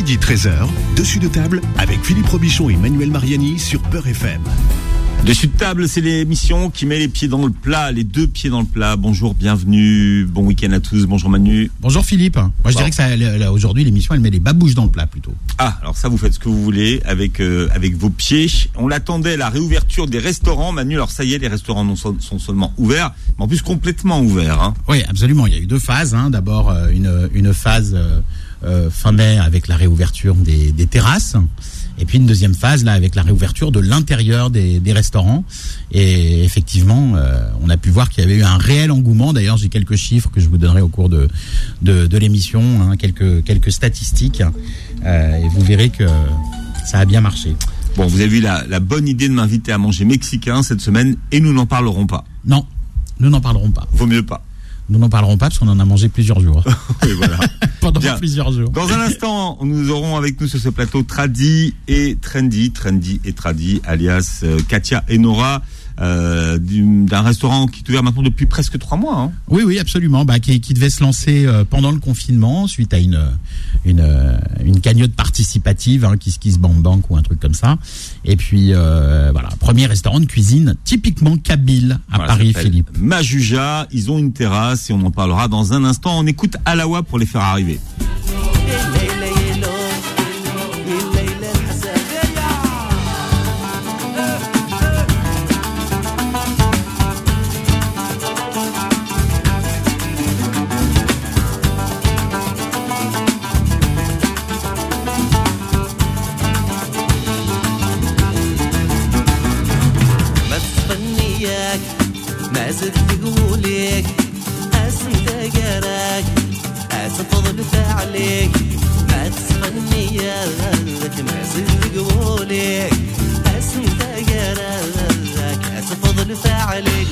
Midi 13h, Dessus de table avec Philippe Robichon et Manuel Mariani sur Peur FM. Dessus de table, c'est l'émission qui met les pieds dans le plat, les deux pieds dans le plat. Bonjour, bienvenue, bon week-end à tous. Bonjour Manu. Bonjour Philippe. Moi je dirais que aujourd'hui l'émission elle met les babouches dans le plat plutôt. Ah, alors ça vous faites ce que vous voulez avec vos pieds. On l'attendait, la réouverture des restaurants. Manu, alors ça y est, les restaurants sont seulement ouverts, mais en plus complètement ouverts. Hein. Oui, absolument. Il y a eu deux phases. D'abord une phase fin mai avec la réouverture des terrasses. Et puis une deuxième phase là avec la réouverture de l'intérieur des restaurants. Et effectivement, on a pu voir qu'il y avait eu un réel engouement. D'ailleurs, j'ai quelques chiffres que je vous donnerai au cours de l'émission, quelques statistiques. Et vous verrez que ça a bien marché. Bon, vous avez eu la bonne idée de m'inviter à manger mexicain cette semaine et nous n'en parlerons pas. Non, nous n'en parlerons pas. Vaut mieux pas. Nous n'en parlerons pas parce qu'on en a mangé plusieurs jours. Et voilà. Pendant Bien. Plusieurs jours. Dans un instant, nous aurons avec nous sur ce plateau Tradi et Trendy, alias Katia et Nora, d'un restaurant qui est ouvert maintenant depuis presque 3 mois. Hein. Oui, absolument. Qui devait se lancer pendant le confinement suite à une cagnotte participative, Kiss Bank ou un truc comme ça. Et puis voilà, premier restaurant de cuisine typiquement kabyle à Paris, Philippe. Majuja, ils ont une terrasse et on en parlera dans un instant. On écoute Alawa pour les faire arriver. ما زلت تقولك أسنت قراك أتفضل فعلك ما تسخني يالك ما زلت تقولك أسنت قراك أتفضل فعلك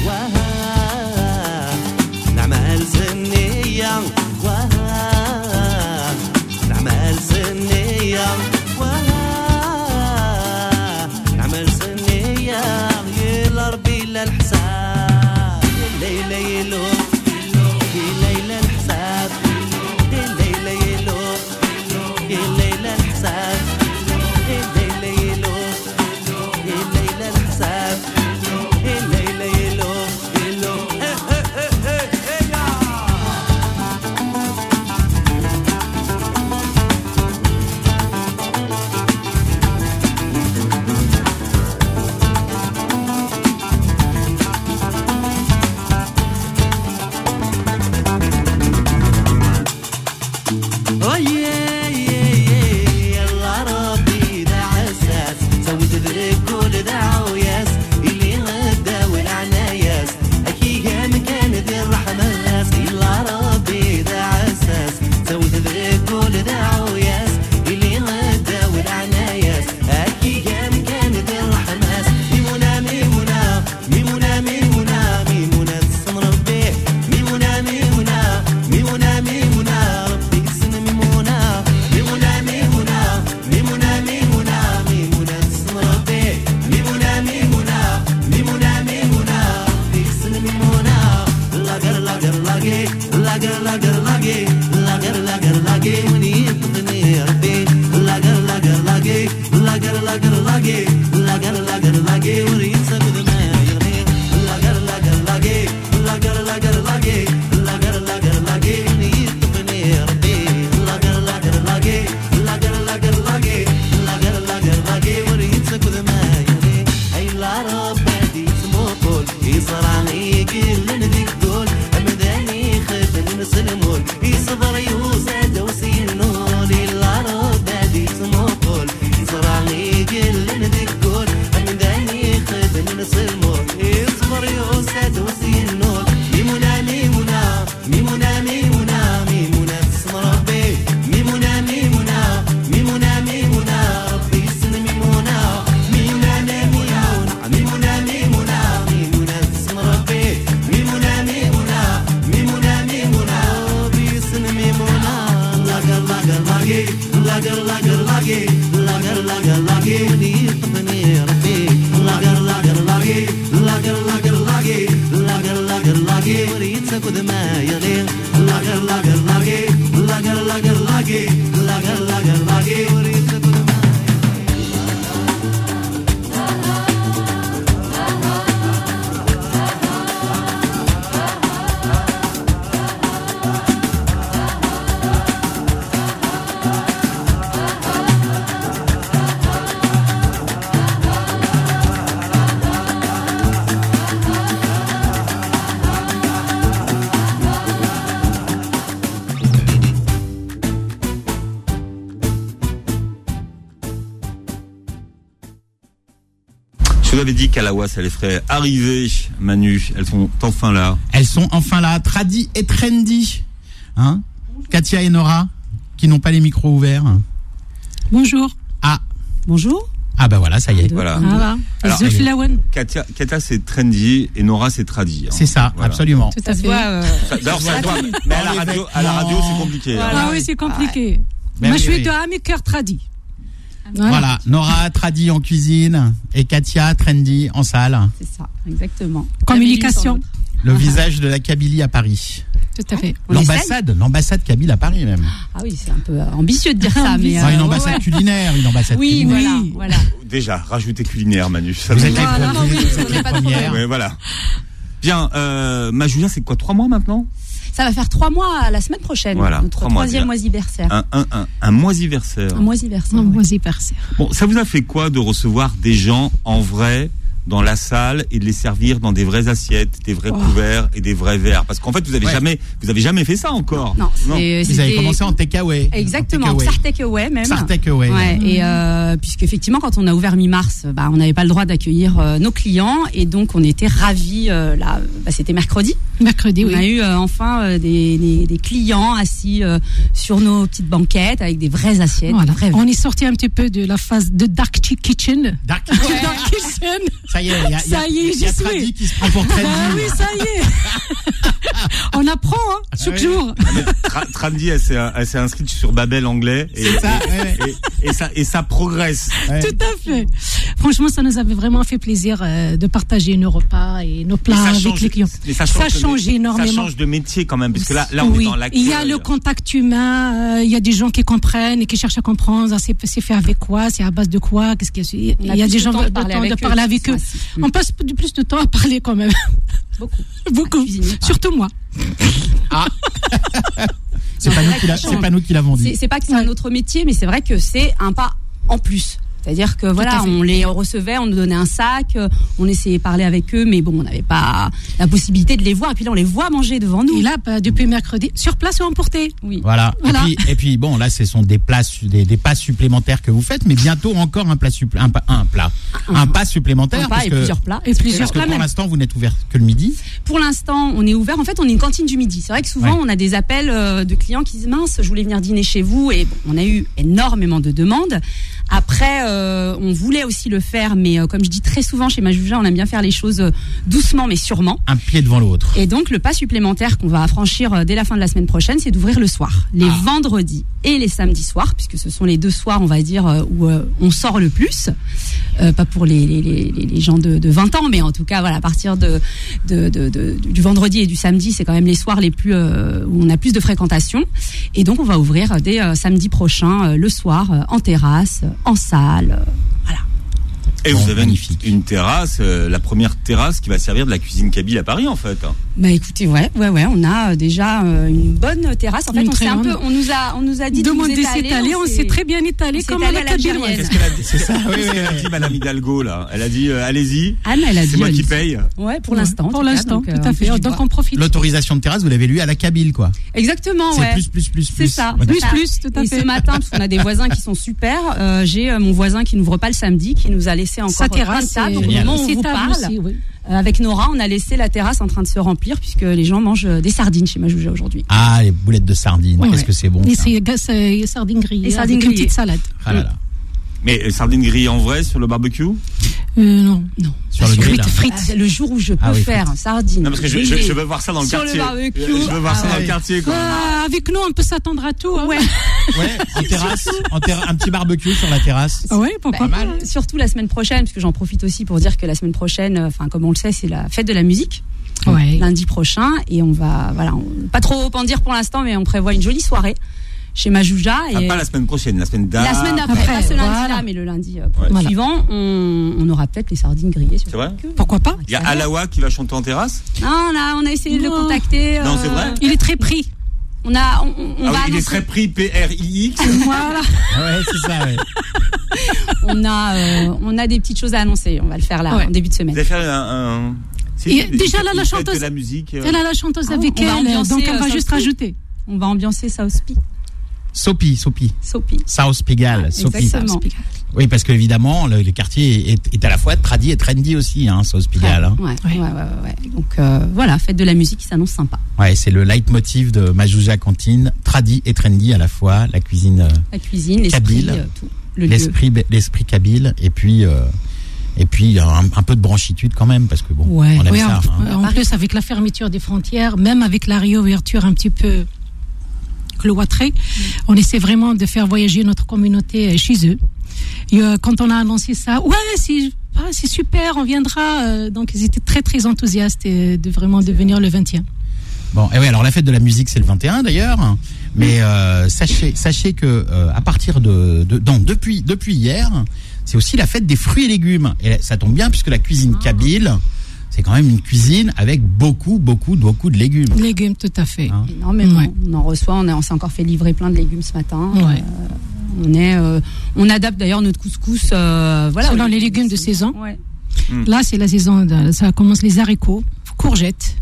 وها نعمل سنية وها نعمل سنية وها نعمل سنية يا ربي الحساب الليلة يلو الليلة الحساب الليلة يلو الليلة الحساب الليلة يلو الليلة الحساب الليلة يلو lager, lager, lager, lager, lager, lager, lager, lager. Je vous avais dit qu'Alawa, ça les ferait arriver, Manu. Elles sont enfin là. Elles sont enfin là, Tradi et Trendy. Hein, Katia et Nora, qui n'ont pas les micros ouverts. Bonjour. Ah. Bonjour. Ah bah voilà, ça y est. Voilà. Voilà. Alors, Zulfilawan. Katia, c'est Trendy et Nora, c'est Tradi. Hein. C'est ça, Voilà. absolument. Tout à fait. D'ailleurs, ça se voit, mais à la radio, c'est compliqué. Voilà. Hein. Ah oui, c'est compliqué. Ben Moi, oui, je suis oui. de Hammaker Tradi. Voilà, Nora, Tradi en cuisine et Katia, Trendy en salle. C'est ça, exactement. Communication. Le visage de la Kabylie à Paris. Tout à fait. On L'ambassade kabyle à Paris même. Ah oui, c'est un peu ambitieux de dire ça, mais Une ambassade culinaire, une ambassade oui, culinaire. voilà. Déjà, rajoutez culinaire, Manu. Ça Vous me- êtes les Voilà, premiers, oui, vous êtes on n'est les pas de premières. Ouais, voilà. Bien, Majoulia, c'est quoi, 3 mois maintenant? Ça va faire 3 mois la semaine prochaine, Voilà, notre 3 mois, 3e bien. moisiversaire. Un moisiversaire. Un moisiversaire. Non, ouais. vas-y, percer. Bon, ça vous a fait quoi de recevoir des gens en vrai dans la salle et de les servir dans des vraies assiettes, des vrais couverts et des vrais verres? Parce qu'en fait, vous avez jamais fait ça encore. Non, Vous avez commencé en takeaway. Exactement, en takeaway même. Takeaway. Ouais, et puisqu'effectivement, quand on a ouvert mi-mars, on n'avait pas le droit d'accueillir nos clients, et donc on était ravis. Là, c'était mercredi. Mercredi, On a oui. eu enfin des clients assis sur nos petites banquettes avec des vraies assiettes. Voilà. Des vrais On est sorti un petit peu de la phase de Dark Kitchen. Dark Dark Kitchen. Ça y est, il y a Ça y est, il y a j'y suis. Tradi qui se prend pour Trendy. Ah oui, ça y est. On apprend, hein, chaque oui. jour. Trendy, elle s'est inscrite sur Babel anglais et, C'est ça, ouais. et ça progresse. Ouais. Tout à fait. Franchement, ça nous avait vraiment fait plaisir de partager nos repas et nos Mais plats avec les clients. mais Ça change change énormément. Ça change de métier quand même, parce que là on est Oui, dans l'accueil. il y a le contact humain, il y a des gens qui comprennent et qui cherchent à comprendre. C'est fait avec quoi, c'est à base de quoi, qu'est-ce qu'il y a. Il y a des gens de parler avec eux. On passe plus de temps à parler quand même. Beaucoup. Beaucoup. Surtout moi. C'est pas nous qui l'avons dit. C'est pas que c'est un autre métier, mais c'est vrai que c'est un pas en plus. C'est-à-dire que voilà, on les recevait, on nous donnait un sac, on essayait de parler avec eux, mais bon, on n'avait pas la possibilité de les voir. Et puis là, on les voit manger devant nous. Et là, depuis mercredi, sur place ou emporté. Oui. Voilà. Voilà. Et puis bon, là, ce sont des plats, des pas supplémentaires que vous faites, mais bientôt encore un pas supplémentaire. Un pas et plusieurs plats. Et plusieurs Parce que plats pour même. l'instant, vous n'êtes ouvert que le midi. Pour l'instant, on est ouvert. En fait, on est une cantine du midi. C'est vrai que souvent, Ouais. on a des appels de clients qui disent mince, je voulais venir dîner chez vous. Et bon, on a eu énormément de demandes. Après, on voulait aussi le faire, mais comme je dis très souvent chez Majouja, on aime bien faire les choses doucement mais sûrement. Un pied devant l'autre. Et donc, le pas supplémentaire qu'on va franchir dès la fin de la semaine prochaine, c'est d'ouvrir le soir, les vendredis et les samedis soirs, puisque ce sont les 2 soirs, on va dire, où on sort le plus. Pas pour les gens de 20 ans, mais en tout cas, voilà, à partir du vendredi et du samedi, c'est quand même les soirs les plus où on a plus de fréquentation. Et donc, on va ouvrir dès samedi prochain, le soir, en terrasse, en salle, voilà. Et Bon, vous avez magnifique. une terrasse, la première terrasse qui va servir de la cuisine kabyle à Paris, en fait. Bah écoutez, ouais, on a déjà une bonne terrasse. En fait, Une on s'est très un peu, grande. on nous a dit de nous Demander étaler, s'étaler, on s'est très bien étalé s'est comme étalé à la à l'algérienne. Kabyloise. Qu'est-ce qu'elle a dit? C'est ça, oui, Qu'est-ce oui, qu'elle a oui. dit, Madame Hidalgo, là? Elle a dit, allez-y. Anne, elle a dit. C'est moi qui allez-y. paye. Ouais, pour l'instant. en Pour tout cas, l'instant, donc, tout on à touche fait. du Donc bois. on profite. L'autorisation de terrasse, vous l'avez lu à la Kabyle, quoi. Exactement, C'est ouais. plus. C'est ça. Voilà. Plus, tout à Et fait. ce matin, parce qu'on a des voisins qui sont super, j'ai mon voisin qui n'ouvre pas le samedi, qui nous a laissé encore Sa plein de terrasse, tables. Donc, au génial. moment où on vous parle, avec Nora, on a laissé la terrasse en train de se remplir, puisque les gens mangent des sardines chez Majouja aujourd'hui. Ah, les boulettes de sardines. Ouais. Qu'est-ce que c'est bon, Et ça. c'est sardines grillées. Et sardines avec une grillées. petite salade. Ah là là. Mais sardines grillées en vrai sur le barbecue? Non. Sur le grill. Frites. Le jour où je peux Ah oui, faire sardines. Non, parce que je veux voir ça dans le Sur le quartier. barbecue. Je veux voir ça Ah dans le ouais. quartier, quoi. Avec nous, on peut s'attendre à tout. Hein. Ouais. Ouais, en terrasse, un petit barbecue sur la terrasse. Ah ouais, pourquoi pas. Surtout la semaine prochaine, parce que j'en profite aussi pour dire que la semaine prochaine, enfin comme on le sait, c'est la fête de la musique. Ouais. Lundi prochain, et on va, voilà, pas trop en dire pour l'instant, mais on prévoit une jolie soirée chez Majouja. Enfin, Et pas la semaine prochaine, la semaine la d'après. semaine d'après, pas ce lundi-là, mais le lundi suivant, on aura peut-être les sardines grillées. C'est vrai? Pourquoi pas. Il y a Alawa qui va chanter en terrasse? Non, on a essayé de le Non. contacter. Non, c'est vrai? Il est très pris. On va Ah oui, il est annoncer- très pris PRIX. Voilà. Ouais, c'est ça, ouais. on a des petites choses à annoncer. On va le faire là, Ouais. en début de semaine. Vous allez faire un... Et déjà, là, la fête chanteuse- de la musique. Elle a la chanteuse Ah, avec on va elle, ambiancer, donc elle va South juste Peak. rajouter. On va ambiancer South Peak. Sopi. South Pigalle, Sopi. Exactement. Oui, parce qu'évidemment, le quartier est à la fois tradi et trendy aussi, South Pigalle. Ouais. Donc voilà, fête de la musique qui s'annonce sympa. Ouais, c'est le leitmotiv de Majouja Cantine, tradi et trendy à la fois, la cuisine kabyle, l'esprit kabyle, et puis un peu de branchitude quand même, parce que on aime ça. En plus, avec la fermeture des frontières, même avec la réouverture un petit peu cloîtrée, on essaie vraiment de faire voyager notre communauté chez eux. Et quand on a annoncé ça, c'est super, on viendra. Donc ils étaient très très enthousiastes de vraiment de venir le 21. Bon, et oui, alors la fête de la musique c'est le 21 d'ailleurs, mais sachez que à partir depuis hier, c'est aussi la fête des fruits et légumes. Et ça tombe bien puisque la cuisine kabyle, c'est quand même une cuisine avec beaucoup de légumes. Légumes, tout à fait. Énormément. Ouais. On en reçoit, on s'est encore fait livrer plein de légumes ce matin. Ouais. On adapte d'ailleurs notre couscous selon les légumes de saison. Ouais. Là, c'est la saison, ça commence les haricots, courgettes.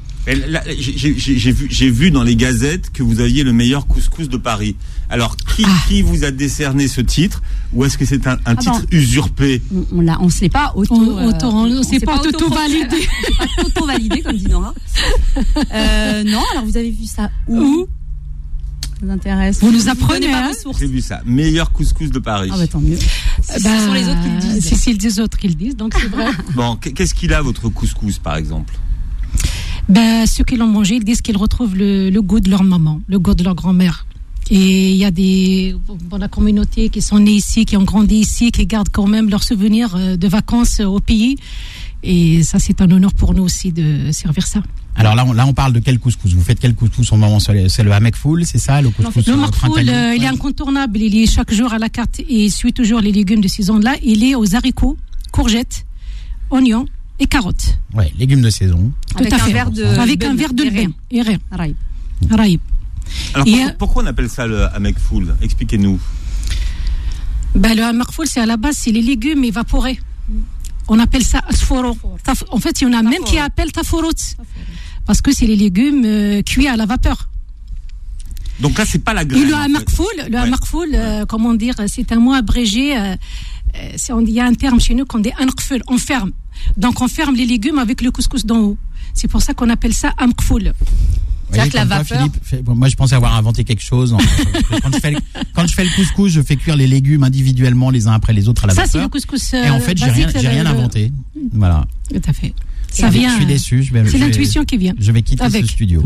J'ai vu dans les gazettes que vous aviez le meilleur couscous de Paris. Alors, qui vous a décerné ce titre, ou est-ce que c'est un titre usurpé? On se l'est pas c'est pas auto-validé. C'est pas auto-validé, comme dit Nora. Non, alors vous avez vu ça où? Ça vous intéresse? Vous nous apprenez, J'ai vu ça. Meilleur couscous de Paris. Ah bah tant mieux. Ce sont les autres qui le disent. C'est les autres qui le disent, donc c'est vrai. Bon, qu'est-ce qu'il a votre couscous, par exemple? Ceux qui l'ont mangé, ils disent qu'ils retrouvent le goût de leur maman, le goût de leur grand-mère. Et il y a dans la communauté qui sont nés ici, qui ont grandi ici, qui gardent quand même leurs souvenirs de vacances au pays. Et ça, c'est un honneur pour nous aussi de servir ça. Alors là, on parle de quel couscous? Vous faites quel couscous en moment? C'est le hamek foul, c'est ça, le couscous? Le makfoul, il est incontournable. Il est chaque jour à la carte et il suit toujours les légumes de saison. Là, il est aux haricots, courgettes, oignons et carottes. Ouais, légumes de saison. Tout à fait. Avec un verre de lait. Raïb. Alors pourquoi on appelle ça le hamek foul? Expliquez-nous. Le hamek foul, c'est à la base, c'est les légumes évaporés. On appelle ça asforo. En fait, il y en a même qui appellent taforot. Parce que c'est les légumes cuits à la vapeur. Donc là, c'est pas la graine. Et le hamek foul, comment dire, c'est un mot abrégé. Il y a un terme chez nous qu'on dit anqful, on ferme. Donc on ferme les légumes avec le couscous d'en haut. C'est pour ça qu'on appelle ça hamek foul. C'est-à-dire que la vapeur. Moi, je pensais avoir inventé quelque chose. Quand je fais le couscous, je fais cuire les légumes individuellement les uns après les autres à la vapeur. Ça, c'est le couscous. Et en fait, j'ai rien inventé. Voilà. Tout à fait. Ça vient. Je suis déçu. C'est l'intuition qui vient. Je vais quitter ce studio.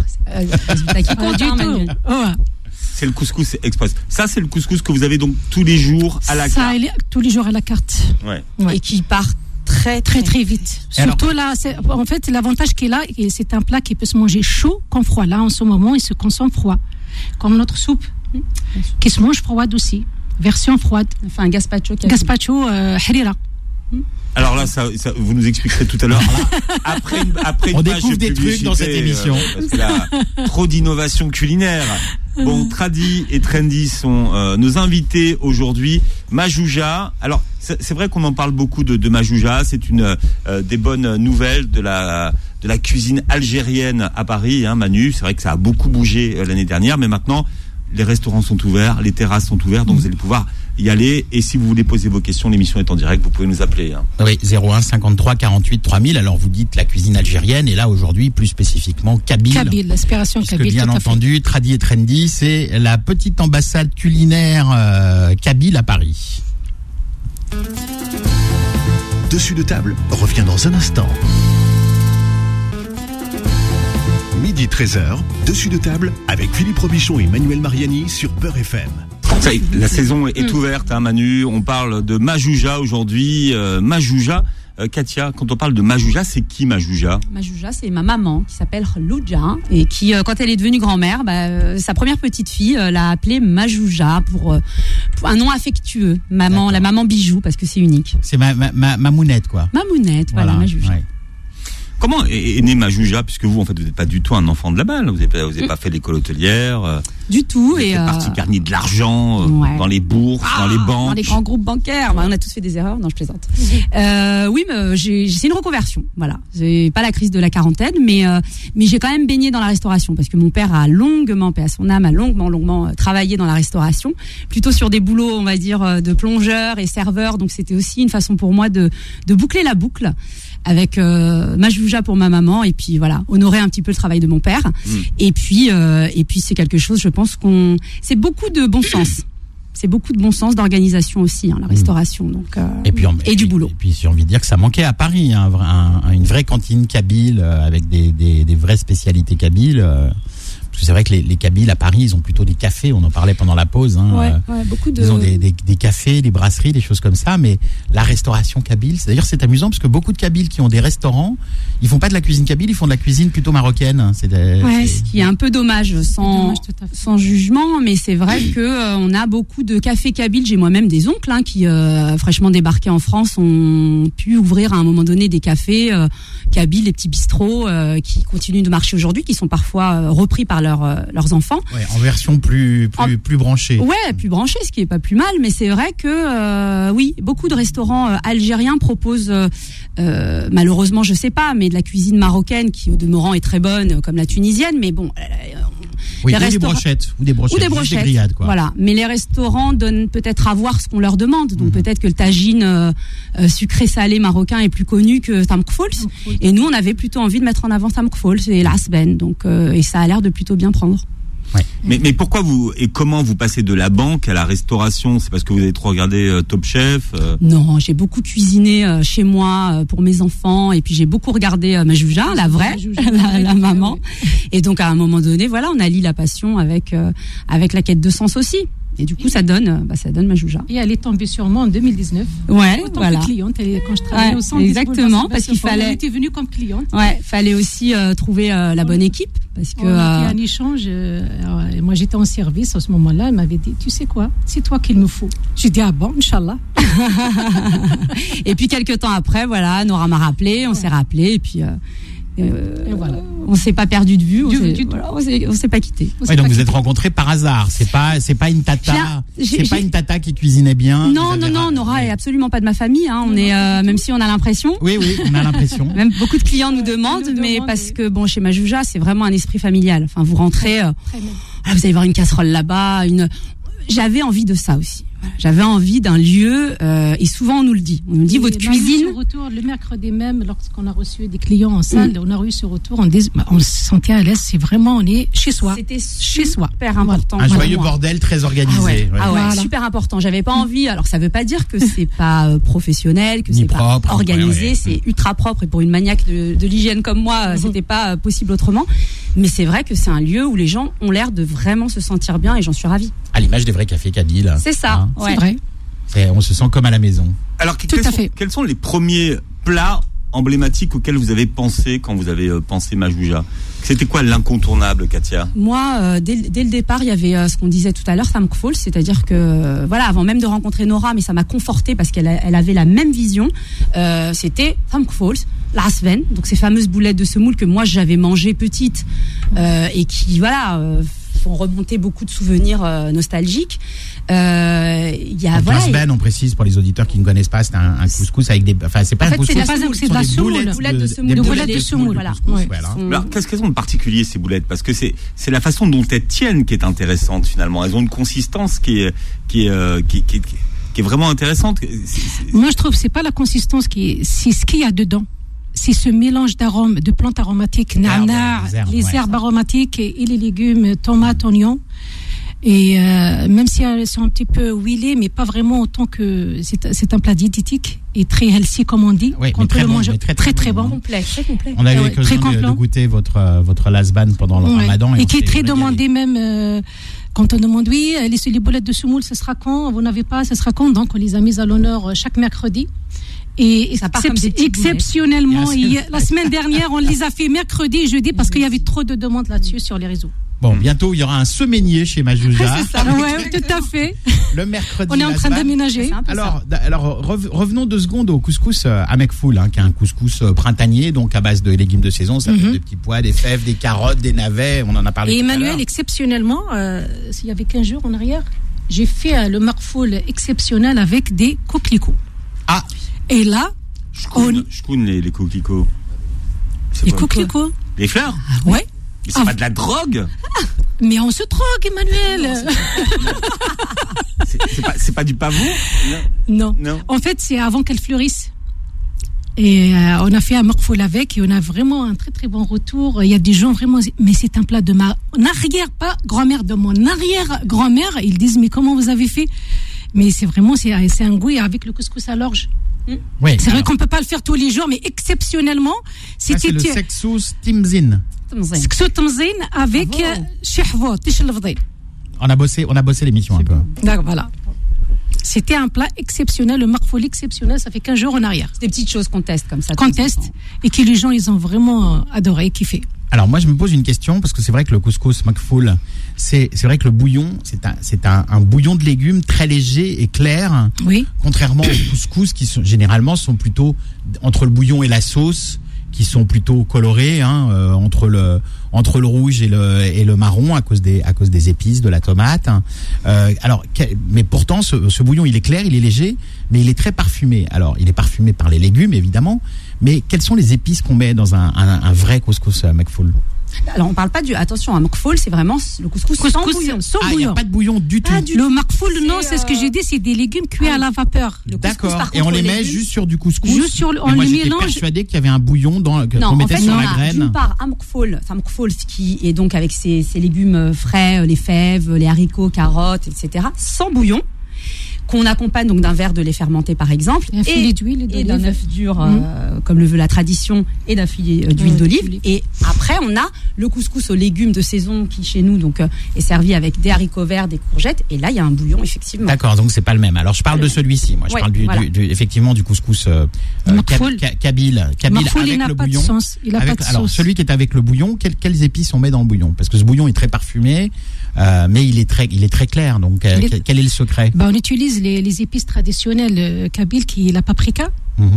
C'est le couscous express. Ça, c'est le couscous que vous avez donc tous les jours à la carte. Tous les jours à la carte. Ouais. Et qui part très vite. Surtout là, en fait, l'avantage qu'il a, c'est un plat qui peut se manger chaud comme froid. Là, en ce moment, il se consomme froid. Comme notre soupe, qui se mange froide aussi. Version froide. Enfin, un gazpacho. Harira. Alors là, ça, vous nous expliquerez tout à l'heure. Après on découvre des trucs dans cette émission. Parce qu'il y a trop d'innovation culinaire. Bon, Tradi et Trendy sont nos invités aujourd'hui. Majouja. Alors, c'est vrai qu'on en parle beaucoup de Majouja. C'est une des bonnes nouvelles de la cuisine algérienne à Paris, Manu. C'est vrai que ça a beaucoup bougé l'année dernière, mais maintenant, les restaurants sont ouverts, les terrasses sont ouvertes, donc vous allez pouvoir y aller. Et si vous voulez poser vos questions, l'émission est en direct, vous pouvez nous appeler. Oui, 01 53 48 3000. Alors vous dites la cuisine algérienne, et là aujourd'hui plus spécifiquement kabyle. Kabyle, l'aspiration kabyle. Bien entendu, Tradi et Trendy, c'est la petite ambassade culinaire kabyle à Paris. Dessus de table revient dans un instant. Midi 13h, Dessus de table avec Philippe Robichon et Manuel Mariani sur Beurre FM. Ça y est, la saison est ouverte, Manu. On parle de Majouja aujourd'hui. Majouja, Katia, quand on parle de Majouja, c'est qui Majouja? Majouja, c'est ma maman qui s'appelle Louja et qui, quand elle est devenue grand-mère, sa première petite fille l'a appelée Majouja pour un nom affectueux. Maman, la maman bijou, parce que c'est unique. C'est ma mounette, quoi. Ma mounette, voilà Majouja. Ouais. Comment est né Majouja, puisque vous, en fait, vous n'êtes pas du tout un enfant de là-bas, vous n'avez pas fait l'école hôtelière. Du tout. Vous êtes parti gagner de l'argent dans les bourses, dans les banques. Dans les grands groupes bancaires. On a tous fait des erreurs. Non, je plaisante. Oui, mais c'est une reconversion. Voilà. C'est pas la crise de la quarantaine, mais j'ai quand même baigné dans la restauration parce que mon père a longuement, paix à son âme, a longuement travaillé dans la restauration, plutôt sur des boulots, on va dire, de plongeur et serveur. Donc c'était aussi une façon pour moi de boucler la boucle avec Majouja pour ma maman et puis voilà, honorer un petit peu le travail de mon père. Et puis c'est quelque chose, je pense c'est beaucoup de bon sens. C'est beaucoup de bon sens, d'organisation aussi, la restauration. Donc et du boulot. Et puis j'ai envie de dire que ça manquait à Paris, une vraie cantine kabyle avec des vraies spécialités kabyles. Parce que c'est vrai que les Kabyles à Paris, ils ont plutôt des cafés. On en parlait pendant la pause. Beaucoup de. Ils ont des cafés, des brasseries, des choses comme ça. Mais la restauration kabyle, d'ailleurs, c'est amusant parce que beaucoup de Kabyles qui ont des restaurants, ils font pas de la cuisine kabyle, ils font de la cuisine plutôt marocaine. Ce qui est un peu dommage, sans jugement, mais c'est vrai que on a beaucoup de cafés kabyles. J'ai moi-même des oncles qui fraîchement débarqués en France ont pu ouvrir à un moment donné des cafés kabyles, des petits bistrots qui continuent de marcher aujourd'hui, qui sont parfois repris par leurs enfants. Ouais, en version plus branchée. Ouais, plus branchée, ce qui est pas plus mal, mais c'est vrai que oui, beaucoup de restaurants algériens proposent malheureusement, je sais pas, mais de la cuisine marocaine qui au demeurant est très bonne comme la tunisienne, mais bon oui, ou des brochettes, des grillades, quoi. Voilà, mais les restaurants donnent peut-être à voir ce qu'on leur demande. Donc peut-être que le tagine sucré salé marocain est plus connu que Tamkfols. Et nous, on avait plutôt envie de mettre en avant Tamkfols et l'Asben. Donc et ça a l'air de plutôt bien prendre. Ouais. Mais pourquoi comment vous passez de la banque à la restauration? C'est parce que vous avez trop regardé Top Chef? Non, j'ai beaucoup cuisiné chez moi pour mes enfants et puis j'ai beaucoup regardé Majouja, la vraie, la maman. Et donc à un moment donné, voilà, on allie la passion avec la quête de sens aussi. Et du coup, ça donne Majouja. Et elle est tombée sur moi en 2019. Ouais, en tant voilà. que cliente, quand je travaillais au centre. Exactement, parce qu'il fallait. Elle était venue comme cliente. Ouais, fallait aussi trouver la bonne équipe, parce que. On a fait un échange. Et moi, j'étais en service à ce moment-là. Elle m'avait dit, tu sais quoi, c'est toi qu'il me faut. J'ai dit, ah bon, Inch'Allah. Et puis quelques temps après, voilà, Nora m'a rappelé, on s'est rappelé, et puis. Et voilà. On s'est pas perdu de vue, on s'est pas quitté. Donc vous êtes rencontrés par hasard. C'est pas une tata. C'est pas une tata qui cuisinait bien. Non, Nora est absolument pas de ma famille. On est même si on a l'impression. Oui, on a l'impression. Même beaucoup de clients nous demandent, mais parce que bon, chez Majouja, c'est vraiment un esprit familial. Enfin, vous rentrez, vous allez voir une casserole là-bas, J'avais envie de ça aussi. J'avais envie d'un lieu, et souvent on nous le dit. On nous dit votre cuisine. Ce retour, le mercredi même, lorsqu'on a reçu des clients en salle, on a eu ce retour, on se sentait à l'aise. C'est vraiment, on est chez soi. C'était super important. Un joyeux bordel très organisé. Voilà. Super important. J'avais pas envie. Alors ça veut pas dire que c'est pas professionnel, que c'est pas organisé. C'est ultra propre. Et pour une maniaque de l'hygiène comme moi, c'était pas possible autrement. Mais c'est vrai que c'est un lieu où les gens ont l'air de vraiment se sentir bien, et j'en suis ravie. À l'image des vrais cafés kabyles. C'est ça. C'est vrai. On se sent comme à la maison. Alors, quels sont les premiers plats emblématiques auxquels vous avez pensé quand vous avez pensé Majouja? C'était quoi l'incontournable, Katia? Moi, dès le départ, il y avait ce qu'on disait tout à l'heure, Tamkfols, c'est-à-dire que, voilà, avant même de rencontrer Nora, mais ça m'a confortée parce qu'elle avait la même vision, c'était Tamkfols, l'Asven, donc ces fameuses boulettes de semoule que moi j'avais mangées petites et qui, voilà, font remonter beaucoup de souvenirs nostalgiques. L'Asben, on précise pour les auditeurs qui ne connaissent pas, c'est un couscous avec des. Enfin, c'est pas un couscous, c'est de la semoule. Boulettes de semoule. Voilà. Alors, qu'est-ce qu'elles ont de particulier, ces boulettes? Parce que c'est la façon dont elles tiennent qui est intéressante, finalement. Elles ont une consistance qui est vraiment intéressante. Moi, je trouve que c'est pas la consistance c'est ce qu'il y a dedans. C'est ce mélange d'arômes, de plantes aromatiques, na'na, les herbes aromatiques et les légumes, tomates, oignons. Et même si elles sont un petit peu huilées, mais pas vraiment autant que c'est un plat diététique et très healthy, comme on dit. Oui, qu'on peut le manger très bon. Complet, très complet. On a eu l'occasion de goûter votre lasban pendant le Ramadan. Et qui est très demandé même. Quand on demande, les boulettes de semoule, ce sera quand? Vous n'avez pas, ce sera quand? Donc on les a mises à l'honneur chaque mercredi. Et ça part comme des exceptionnellement, la semaine dernière, on les a fait mercredi et jeudi parce qu'il y avait trop de demandes là-dessus sur les réseaux. Bon, bientôt, il y aura un semainier chez Majouja. C'est ça, ouais, tout à fait. Le mercredi. On est en train d'aménager. Alors, revenons 2 secondes au couscous à Mekfoul, qui est un couscous printanier, donc à base de légumes de saison. Ça fait des petits pois, des fèves, des carottes, des navets. On en a parlé. Et tout à Emmanuel, l'heure. exceptionnellement, il y avait 15 jours en arrière, j'ai fait le Mekfoul exceptionnel avec des coquelicots. Ah. Et là, Je connais les coquelicots. C'est les quoi? coquelicots. Les fleurs? Ouais. Mais c'est pas de la drogue? Mais on se drogue, Emmanuel. C'est pas du pavot? Non. En fait, c'est avant qu'elle fleurisse. Et on a fait un Mekfoul avec et on a vraiment un très très bon retour. Il y a des gens vraiment, mais c'est un plat de ma arrière, pas grand-mère, de mon arrière-grand-mère. Ils disent, mais comment vous avez fait? Mais c'est vraiment, c'est un goût avec le couscous à l'orge. Oui, c'est vrai qu'on peut pas le faire tous les jours, mais exceptionnellement, c'était c'est le sexous timzin. Sexo tamzin avec shehvo, tish lfdil. On a bossé l'émission un peu. D'accord, voilà. C'était un plat exceptionnel, le Mekfoul exceptionnel, ça fait 15 jours en arrière. C'est des petites choses qu'on teste comme ça. Qu'on teste et que les gens, ils ont vraiment adoré, kiffé. Alors moi je me pose une question parce que c'est vrai que le couscous Mekfoul, c'est vrai que le bouillon c'est un bouillon de légumes très léger et clair. Oui. Contrairement aux couscous qui généralement sont plutôt entre le bouillon et la sauce, qui sont plutôt colorés entre le rouge et le marron à cause des épices de la tomate. Mais pourtant ce bouillon il est clair, il est léger, mais il est très parfumé. Alors il est parfumé par les légumes évidemment. Mais quelles sont les épices qu'on met dans un vrai couscous Mekfoul? Alors on parle pas attention, un Mekfoul c'est vraiment le couscous sans bouillon. Il n'y a pas de bouillon du tout. Le Mekfoul, non, c'est ce que j'ai dit, c'est des légumes cuits à la vapeur. D'accord. Et on les met juste sur du couscous. Juste sur on moi, les j'étais mélange. persuadé qu'il y avait un bouillon qu'on mettait sur la graine. D'une part un Mekfoul qui est donc avec ses légumes frais, les fèves, les haricots, carottes, etc. sans bouillon, qu'on accompagne donc d'un verre de lait fermenté par exemple, un filet d'huile et d'un œuf dur comme le veut la tradition, et d'un filet d'huile d'olive. Et après on a le couscous aux légumes de saison qui chez nous donc est servi avec des haricots verts, des courgettes, et là il y a un bouillon effectivement. D'accord, donc c'est pas le même. Alors je parle de celui-ci, moi je parle effectivement du couscous kabyle avec le bouillon. Il n'a pas de sauce. Alors celui qui est avec le bouillon, quelles épices on met dans le bouillon? Parce que ce bouillon est très parfumé, mais il est très clair. Donc quel est le secret? On utilise les épices traditionnelles kabyles, qui est la paprika.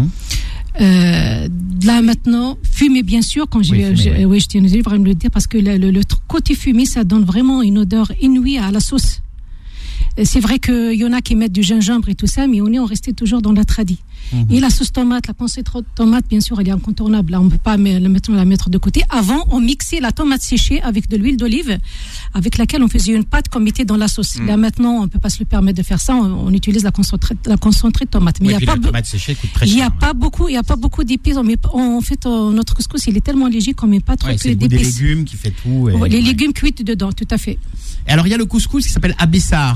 Là maintenant, fumé bien sûr. Quand je tiens à me le dire parce que le côté fumé, ça donne vraiment une odeur inouïe à la sauce. C'est vrai qu'il y en a qui mettent du gingembre et tout ça, mais on restait toujours dans la tradie. Et la sauce tomate, la pensée de tomate, bien sûr, elle est incontournable. Là, on ne peut pas la mettre de côté. Avant, on mixait la tomate séchée avec de l'huile d'olive, avec laquelle on faisait une pâte qu'on mettait dans la sauce. Là, maintenant, on ne peut pas se le permettre de faire ça. On utilise la concentrée de tomate. Mais la tomate séchée coûte très cher. Il n'y a pas beaucoup d'épices. En fait, notre couscous, il est tellement léger qu'on ne met pas trop d'épices. C'est le goût des légumes qui fait tout. Les légumes cuits dedans, tout à fait. Et alors, il y a le couscous qui s'appelle abissar.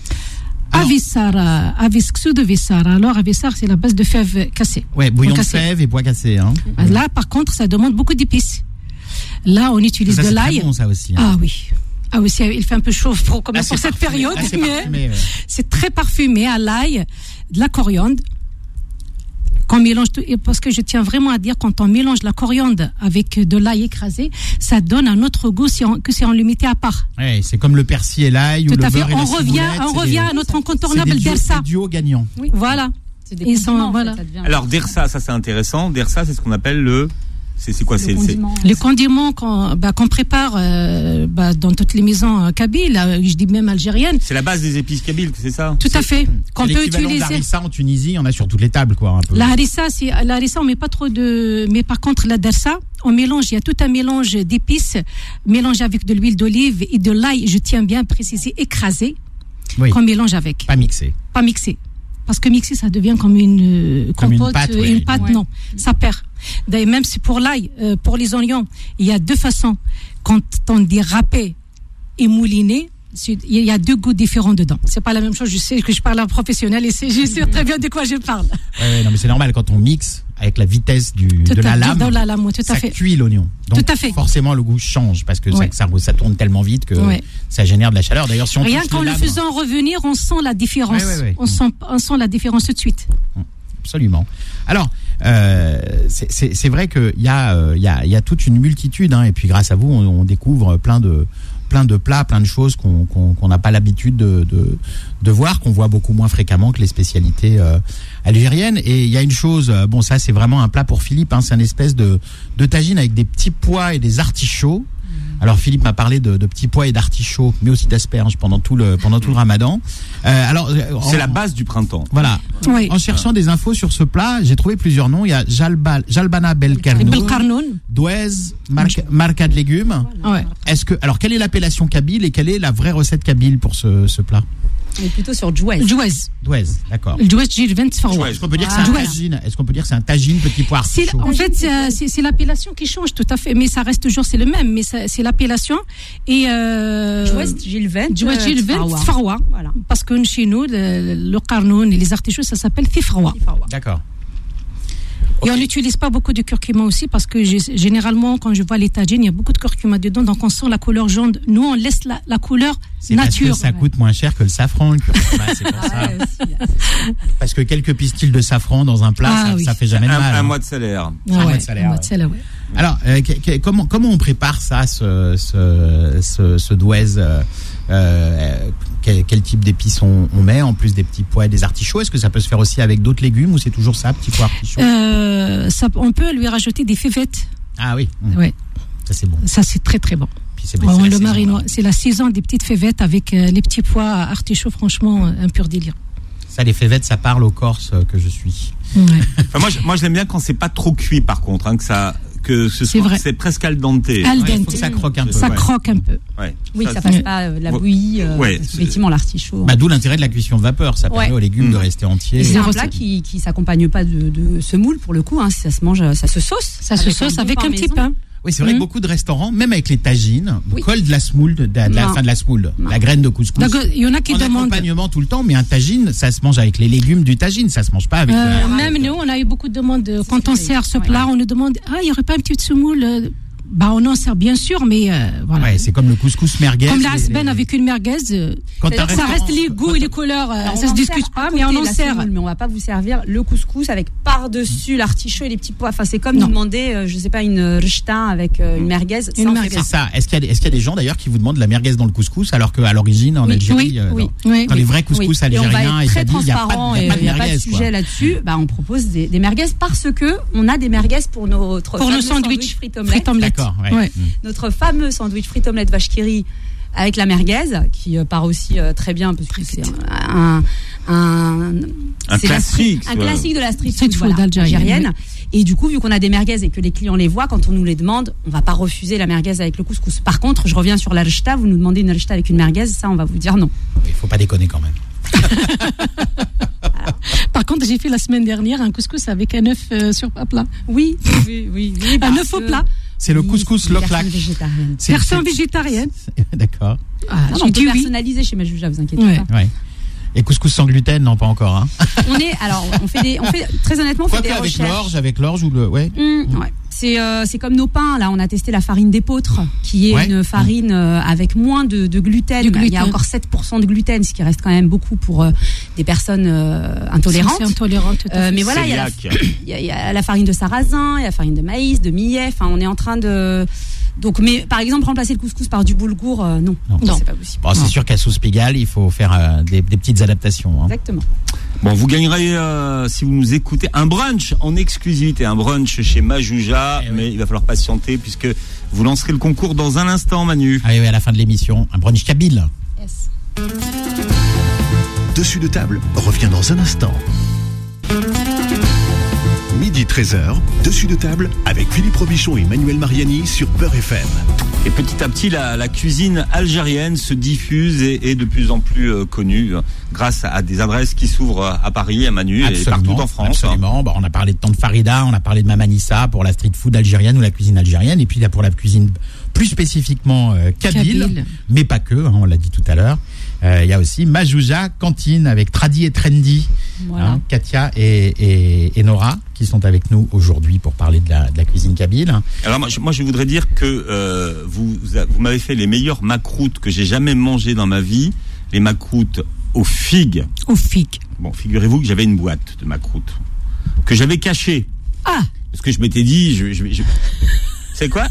Avisksou de Vissar. Alors, Avissar, c'est la base de fèves cassées. Ouais, bouillon de fèves et bois cassés. Là, par contre, ça demande beaucoup d'épices. Là, on utilise de l'ail. C'est très bon, ça aussi. Ah oui, il fait un peu chaud pour cette période. Mais c'est très parfumé à l'ail, de la coriandre. Qu'on mélange tout, parce que je tiens vraiment à dire, quand on mélange la coriandre avec de l'ail écrasé, ça donne un autre goût que si on le mettait à part. Ouais, c'est comme le persil et l'ail ou le beurre et la ciboulette. On revient à notre incontournable dersa. C'est des duos gagnants. Oui. Voilà. Ils sont, voilà. Alors dersa, ça c'est intéressant. Dersa, c'est ce qu'on appelle le... C'est quoi? Le condiment qu'on prépare dans toutes les maisons kabyles, je dis même algériennes. C'est la base des épices kabyles, c'est ça? Tout à fait. Qu'on peut utiliser. La harissa en Tunisie, on a sur toutes les tables, quoi. Un peu. La harissa, on met pas trop de. Mais par contre, la dersa, on mélange. Il y a tout un mélange d'épices, mélangé avec de l'huile d'olive et de l'ail. Je tiens bien à préciser, écrasé, qu'on mélange avec. Pas mixé. Pas mixé. Parce que mixé, ça devient comme une compote, une pâte, non, ça perd. D'ailleurs, même si pour l'ail, pour les oignons, il y a deux façons. Quand on dit râpé et mouliné, il y a deux goûts différents dedans. C'est pas la même chose. Je sais que je parle à un professionnel et je sais très bien de quoi je parle. Non, mais c'est normal quand on mixe avec la vitesse de la lame, ça cuit l'oignon. Donc, tout à fait. Forcément, le goût change parce que ça tourne tellement vite que ça génère de la chaleur. D'ailleurs, si on rien qu'en le faisant revenir, on sent la différence. On sent la différence tout de suite. Absolument. Alors, c'est vrai qu'il y a toute une multitude, et puis grâce à vous, on découvre plein de plein de plats, plein de choses qu'on n'a pas l'habitude de voir, qu'on voit beaucoup moins fréquemment que les spécialités algériennes. Et il y a une chose, bon ça c'est vraiment un plat pour Philippe, hein, c'est une espèce de tagine avec des petits pois et des artichauts. Alors Philippe m'a parlé de petits pois et d'artichauts, mais aussi d'asperges pendant tout le Ramadan. C'est la base du printemps. Voilà. Oui. En cherchant des infos sur ce plat, j'ai trouvé plusieurs noms. Il y a Jalbana Belkarnoun. Douez, marca de légumes. Ouais. Alors quelle est l'appellation kabyle et quelle est la vraie recette kabyle pour ce plat? On est plutôt sur Djouez. Douez, d'accord. Djouez Gilvent Farwa. Est-ce qu'on peut dire que c'est un tagine? Est-ce qu'on peut dire que c'est un tagine petit pois artichaut? En fait, c'est l'appellation qui change tout à fait, mais ça reste toujours c'est le même, mais c'est l'appellation et Djouez Gilvent Farwa. Voilà. Parce que chez nous le qarnoun et les artichauts ça s'appelle Farwa. D'accord. Et on n'utilise pas beaucoup de curcuma aussi parce que généralement quand je vois les tagines, il y a beaucoup de curcuma dedans, donc on sent la couleur jaune. Nous on laisse la couleur nature. Parce que ça coûte moins cher que le safran, le curcuma, c'est pour ça. Parce que quelques pistils de safran dans un plat, ça fait jamais de mal. Un mois de salaire. Un mois de salaire. Alors, comment on prépare ça, ce douez quel type d'épices on met en plus des petits pois et des artichauts? Est-ce que ça peut se faire aussi avec d'autres légumes ou c'est toujours ça, petits pois, artichauts? On peut lui rajouter des févettes. Ah oui. Ouais. Ça c'est bon. Ça c'est très très bon. Puis c'est le marino, c'est la saison des petites févettes avec les petits pois artichauts, franchement un pur délire. Ça, les févettes, ça parle aux Corses que je suis. Ouais. Enfin, moi je l'aime bien quand c'est pas trop cuit par contre, hein, c'est presque al dente. Al dente. Il faut que ça croque un peu. Ça croque un peu. Ouais. Oui, ça passe pas la bouillie. Effectivement, l'artichaut. D'où l'intérêt de la cuisson de vapeur. Ça permet aux légumes de rester entiers. Et c'est un plat qui s'accompagne pas de semoule pour le coup. Hein, ça se mange, ça se sauce. Ça se sauce avec un petit pain. Oui, c'est vrai que beaucoup de restaurants, même avec les tagines, collent de la semoule, de la semoule, la graine de couscous. Il y en a qui demandent. Accompagnement tout le temps, mais un tagine, ça se mange avec les légumes du tagine, ça se mange pas avec. Même nous, on a eu beaucoup de demandes. Quand on sert ce plat, on nous demande il y aurait pas une petite semoule. On en sert bien sûr, mais voilà. Ouais, c'est comme le couscous merguez. Comme la hasben avec une merguez. Ça reste les goûts et les couleurs, ça se discute pas, mais on en sert. Mais on va pas vous servir le couscous avec par-dessus l'artichaut et les petits pois. Enfin, c'est comme nous demander, je sais pas, une rechta avec une merguez. C'est ça. Est-ce qu'il y a des gens d'ailleurs qui vous demandent de la merguez dans le couscous alors qu'à l'origine en Algérie, dans les vrais couscous algériens, et très il n'y a transparent et pas de il n'y a pas de merguez. sujet là-dessus. On propose des merguez parce que on a des merguez pour nos sandwichs frites omelettes. D'accord, Notre fameux sandwich frites omelettes vache qui rit avec la merguez qui part aussi très bien parce que c'est un classique de la street food algérienne. Et du coup, vu qu'on a des merguez et que les clients les voient, quand on nous les demande, on va pas refuser la merguez avec le couscous. Par contre, je reviens sur la rechta, vous nous demandez une rechta avec une merguez, ça on va vous dire non. Il faut pas déconner quand même. Par contre, j'ai fait la semaine dernière un couscous avec un œuf sur plat. Oui. Un œuf au plat. C'est le couscous loklak. Version végétarienne. D'accord. On peut personnaliser chez Majouja, vous inquiétez pas. Ouais. Et couscous sans gluten, non, pas encore. Hein. On fait très honnêtement, on fait des recherches. Avec l'orge ou le, C'est comme nos pains. Là, on a testé la farine d'épeautre, qui est une farine avec moins de gluten. Il y a encore 7% de gluten, ce qui reste quand même beaucoup pour des personnes intolérantes. C'est intolérant, tout à fait. Mais voilà, il y a la farine de sarrasin, il y a la farine de maïs, de millet. Enfin, on est en train de. Donc, mais par exemple, remplacer le couscous par du boulgour, non, c'est pas possible. Bon, c'est sûr qu'à Sauce Pigalle, il faut faire des petites adaptations. Hein. Exactement. Bon, vous gagnerez, si vous nous écoutez, un brunch en exclusivité, un brunch chez Majouja, mais il va falloir patienter puisque vous lancerez le concours dans un instant, Manu. Ah oui, à la fin de l'émission, un brunch kabyle. Yes. Dessus de table revient dans un instant. Midi 13h, Dessus de table avec Philippe Robichon et Manuel Mariani sur Peur FM. Et petit à petit, la cuisine algérienne se diffuse et est de plus en plus connue grâce à des adresses qui s'ouvrent à Paris, à Manu et partout en France. Absolument. On a parlé de Tante Farida, on a parlé de Mamanissa pour la street food algérienne ou la cuisine algérienne. Et puis là, pour la cuisine plus spécifiquement kabyle, mais pas que, on l'a dit tout à l'heure. Il y a aussi Majouja, cantine avec Tradi et Trendy, voilà. Katia et Nora qui sont avec nous aujourd'hui pour parler de la cuisine kabyle. Alors moi je voudrais dire que vous m'avez fait les meilleures macroutes que j'ai jamais mangées dans ma vie, les macroutes aux figues. Aux figues. Bon, figurez-vous que j'avais une boîte de macroutes que j'avais cachée. Ah. Parce que je m'étais dit, c'est quoi?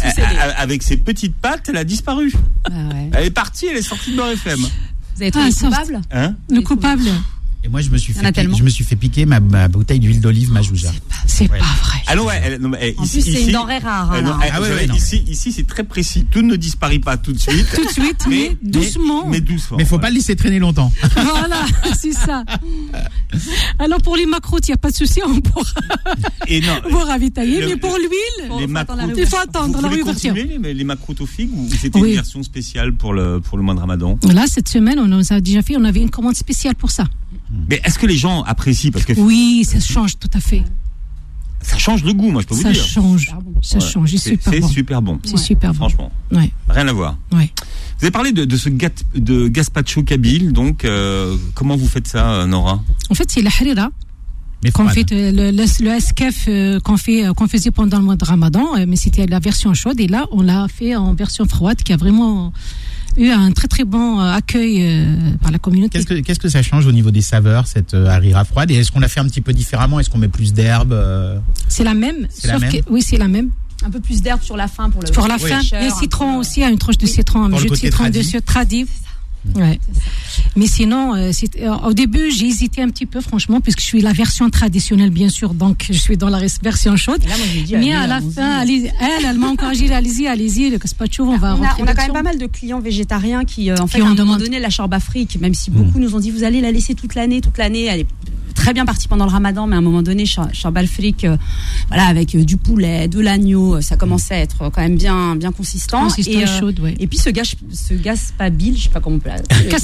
avec ses petites pattes, elle a disparu. Bah ouais. Elle est partie, elle est sortie de Beurre FM. Vous avez trouvé le ça, coupable? Hein? Le coupable. Et moi, je me suis Il y en a tellement. fait piquer ma bouteille d'huile d'olive Majouja. C'est Ouais. pas vrai. Ah non, ouais, non, mais En ici, plus, c'est une denrée rare. hein, non, là. Ah ouais, vous ouais, savez, non. ici, c'est très précis. Tout ne disparaît pas tout de suite. Tout de suite, mais doucement. Mais doucement. Mais faut pas le laisser traîner longtemps. Voilà, c'est ça. Alors pour les macroutes, il n'y a pas de souci, on pourra Et non, vous ravitailler. Le- Mais pour l'huile, Faut les attendre la macroutes. il faut attendre Vous la voulez réouverture. continuer les macroutes aux figues ou c'était Oui. une version spéciale pour le mois de Ramadan? Là, cette semaine, on nous a déjà fait, on avait une commande spéciale pour ça. Mais est-ce que les gens apprécient? Parce que Oui, ça change tout à fait. ça change le goût, moi, je peux vous Ça dire. change. Ça Ouais. change. C'est super C'est bon. super bon. C'est super bon. Franchement, Ouais, rien à voir. ouais. Vous avez parlé de ce de gazpacho kabyle, donc comment vous faites ça, Nora? En fait, c'est la harira Mais qu'on froide. fait, le SKF qu'on faisait pendant le mois de Ramadan, mais c'était la version chaude. Et là, on l'a fait en version froide, qui a vraiment eu un très très bon accueil par la communauté. Qu'est-ce que ça change au niveau des saveurs, cette harira froide? Et est-ce qu'on la fait un petit peu différemment? Est-ce qu'on met plus d'herbes? C'est la même. C'est la sauf même que, oui, c'est la même. Un peu plus d'herbe sur la fin pour le. Pour la Oui. fin, fraîcheur, les un citrons peu, aussi, une tranche de citron, un Pour le jus de côté citron tradi. dessus, tradi. Ouais. Mais sinon, au début, j'ai hésité un petit peu, franchement, puisque je suis la version traditionnelle, bien sûr, donc je suis dans la version chaude. Et là, moi, je lui ai dit, Mais allez, à la allons-y. fin, elle m'a encouragé, allez-y, le gazpacho, on va On a rentrer quand même là-dessus. pas mal de clients végétariens qui, en fait, Qui à en un moment demandent. donné, la charbe afrique, même si beaucoup nous ont dit, vous allez la laisser toute l'année, elle est très bien partie pendant le ramadan, mais à un moment donné, charbe afrique, voilà, avec du poulet, de l'agneau, ça commençait à être quand même bien consistant. Consistant et chaude, ouais. Et puis ce gazpabil, je sais pas comment on peut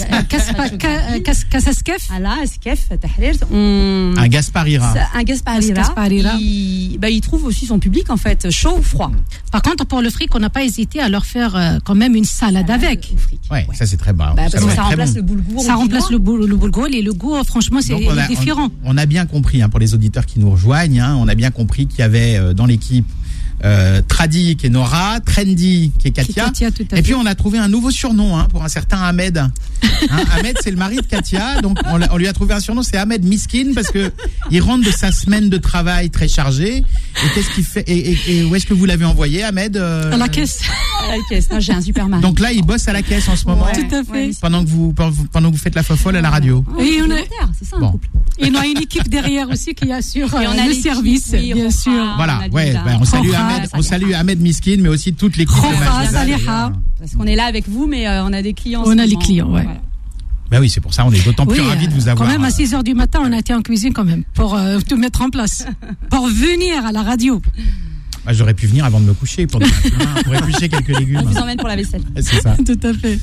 Kasaskef. Voilà, Skef, Tahrir, on... Un gasparira. Un gasparira. Gasparira. Il trouve aussi son public, en fait, chaud ou froid. Par contre, pour le fric, on n'a pas hésité à leur faire quand même une salade avec. Au fric. Ouais, ça c'est très bon. Bah, parce que doit ça être très remplace bon. le boulgour. Ça remplace le boulgour et le goût, franchement, c'est Donc, différent. on a bien compris, pour les auditeurs qui nous rejoignent, on a bien compris qu'il y avait dans l'équipe Tradi qui est Nora, Trendy qui est Katia. Tout à Et fait. puis on a trouvé un nouveau surnom pour un certain Ahmed. Ahmed, c'est le mari de Katia, donc on lui a trouvé un surnom, c'est Ahmed Miskin, parce que il rentre de sa semaine de travail très chargée. Et qu'est-ce qu'il fait et où est-ce que vous l'avez envoyé, Ahmed À la caisse. À la caisse. Non, j'ai un super mari. Donc là, il bosse à la caisse en ce moment, Ouais. Tout à fait. Ouais, pendant que vous faites la fofolle à la radio. Et on a- c'est ça un Bon. couple. Et on a une équipe derrière aussi qui assure Et on a le l'équipe, service, oui, bien Rofa. sûr. Voilà, on a ouais, Lila. on salue Rofa, Ahmed, on salue Ahmed Miskin, mais aussi toute l'équipe de Rofa, Majouja, Saliha. d'ailleurs. Parce qu'on est là avec vous, mais on a des clients. en On ce a les moment. clients, ouais. Voilà. Bah oui, c'est pour ça on est d'autant plus ravis de vous avoir. Quand même, à 6h du matin, on a été en cuisine quand même, pour tout mettre en place. Pour venir à la radio. Bah, j'aurais pu venir avant de me coucher pour éplucher quelques légumes. On vous emmène pour la vaisselle. C'est ça. Tout à fait.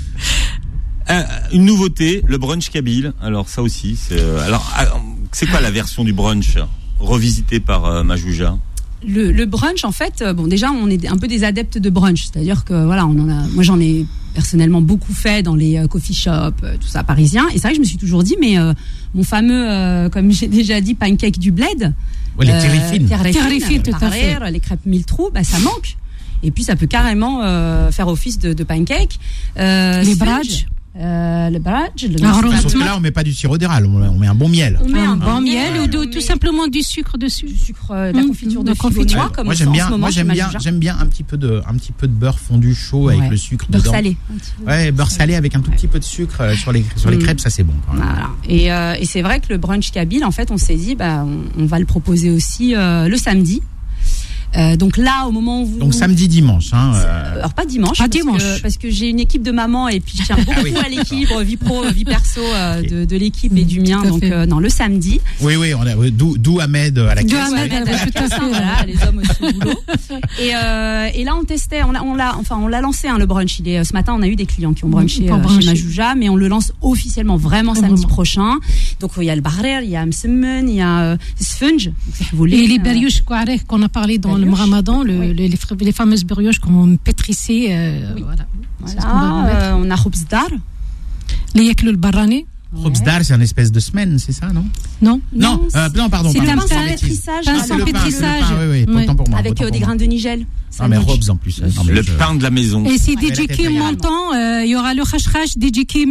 Une nouveauté, le brunch kabyle. Alors ça aussi, c'est quoi la version du brunch revisitée par Majouja? Le brunch, en fait, bon, déjà, on est un peu des adeptes de brunch. C'est-à-dire que, voilà, moi, j'en ai personnellement beaucoup fait dans les coffee shops, tout ça, parisiens. Et c'est vrai que je me suis toujours dit, mais mon fameux, comme j'ai déjà dit, pancake du bled. Ouais, les terrifines. Terrifines, tout à fait. Les crêpes mille trous, bah, ça manque. Et puis, ça peut carrément faire office de pancake. Les sponge, bradj. le bradj. Sauf que là, on met pas du sirop d'érable, on met un bon miel. On met Un bon miel ou on tout met simplement du sucre dessus. du sucre, de la confiture de la figue aux confiture. noix, comme Moi on j'aime sent en bien, ce moment chez Majouja. j'aime bien un petit peu de beurre fondu chaud avec Ouais. le sucre Beurre dedans. salé. Ouais, beurre salé avec un tout petit peu de sucre sur les crêpes, ça c'est bon. Quand même. Voilà. Et c'est vrai que le brunch kabyle, en fait, on s'est dit, on va le proposer aussi le samedi. Donc là, au moment où vous... Donc samedi, dimanche. Alors pas dimanche. Pas parce dimanche. parce que j'ai une équipe de mamans et puis je tiens beaucoup à l'équilibre vie pro, vie perso de l'équipe et du mien. Tout à Donc fait. non, le samedi. Oui, d'où Ahmed à la D'où caisse. Ahmed, Ouais, tout à fait. voilà, les hommes aussi au boulot. Et là, on testait, on l'a lancé le brunch. Ce matin, on a eu des clients qui ont brunché Pour chez bruncher. Majouja, mais on le lance officiellement vraiment Vraiment. samedi prochain. Donc il y a le bahrer, il y a Msemmen, il y a Sfunge. Et les berioches kouareh qu'on a parlé dans le Berioches. Ramadan, les fameuses berioches qu'on pétrissait. Voilà. C'est ce qu'on va remettre. Voilà, on a Khobzdar. Les yaklou barani. Khobzdar, c'est un espèce de semaine, c'est ça, non? Non. Non, pardon. c'est pardon, un je dis pain bêtise. pétrissage, pain Ah, c'est sans le pain, pétrissage. oui, Ouais. autant pour moi. avec autant pour des moi. grains de nigel. Non, mais Sandwich. Robs en plus. Non, mais Le je- pain de la maison. Et si Ouais, la DJ tête Kim ailleurs. m'entend, il y aura le khashkhash DJ Kim.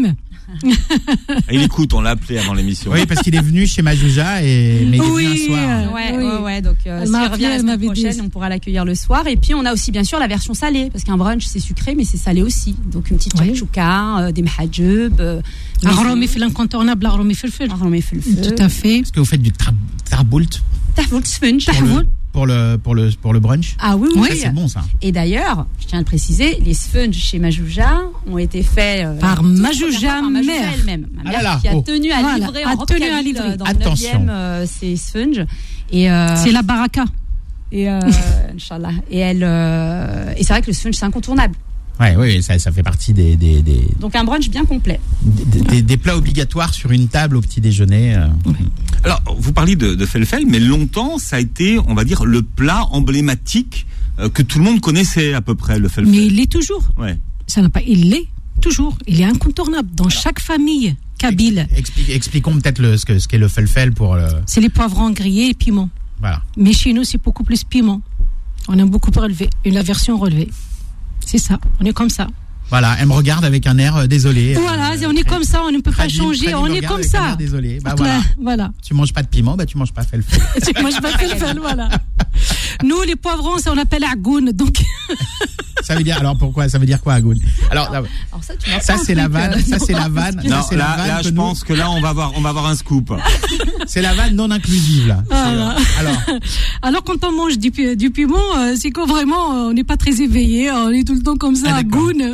Il écoute, on l'a appelé avant l'émission. Oui, parce qu'il est venu chez Majouja mais il est venu un soir. Ouais. Donc, s'il m'a revient appelé, la elle semaine m'avait prochaine, dit. on pourra l'accueillir le soir. Et puis, on a aussi, bien sûr, la version salée. Parce qu'un brunch, c'est sucré, mais c'est salé aussi. Donc, une petite Oui. tchouka, des mahajub. Aromi fil incontournable, aromi filfil. Tout à fait. Est-ce que vous faites du tarboult Tahvoul sponge. pour le brunch? Ah oui. Ça, c'est bon, ça. Et d'ailleurs, je tiens à le préciser, les sponges chez Majouja ont été faits Par Majouja par Majouja mère. elle-même. Ma Ah mère là là, qui a oh. tenu à Voilà, livrer a en robe tenu à cabine, livrer. dans Attention. le 9e ces sponges. Et C'est la baraka. Inch'Allah. Et c'est vrai que le sponge c'est incontournable. Oui, ça fait partie des Donc un brunch bien complet. plats obligatoires sur une table au petit déjeuner. Alors, vous parliez de felfel, mais longtemps, ça a été, on va dire, le plat emblématique que tout le monde connaissait à peu près, le felfel. Mais il l'est toujours. Ouais. Il l'est toujours. Il est incontournable dans chaque famille kabyle. Expliquons peut-être ce qu'est le felfel pour le... C'est les poivrons grillés et piment. Voilà. Mais chez nous, c'est beaucoup plus piment. On a beaucoup relevé. La version relevée. C'est ça. On est comme ça. Voilà, elle me regarde avec un air désolé. Voilà, on est comme ça. On ne peut pas changer. On est comme ça. Désolé. Bah, voilà. Tu manges pas de piment, tu manges pas felfel. Moi, je m'appelle Fel, voilà. Nous, les poivrons, ça, on appelle agoun. Donc. Ça veut dire, alors pourquoi? Ça veut dire quoi, Agoun? Alors ça, c'est la vanne. Ça, c'est la vanne. Non, Ça, c'est la vanne là, que je nous- pense que là, on va avoir un scoop. C'est la vanne non inclusive, là. Voilà. Alors, quand on mange du piment, c'est que vraiment, on n'est pas très éveillé. On est tout le temps comme ça, Ah, d'accord. agoun.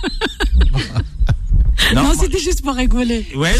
Non, c'était juste pour rigoler. Ouais.